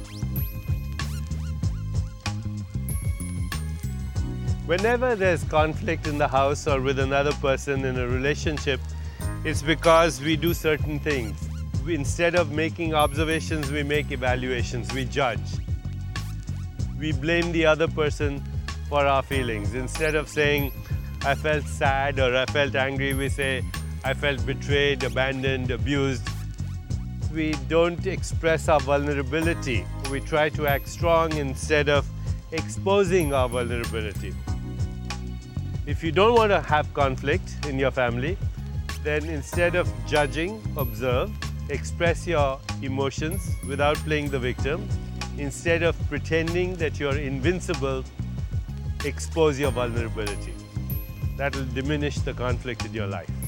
Whenever there's conflict in the house or with another person in a relationship, it's because we do certain things. Instead of making observations, we make evaluations, we judge. We blame the other person for our feelings. Instead of saying, I felt sad or I felt angry, we say, I felt betrayed, abandoned, abused. We don't express our vulnerability. We try to act strong instead of exposing our vulnerability. If you don't want to have conflict in your family, then instead of judging, observe, express your emotions without playing the victim. Instead of pretending that you're invincible, expose your vulnerability. That will diminish the conflict in your life.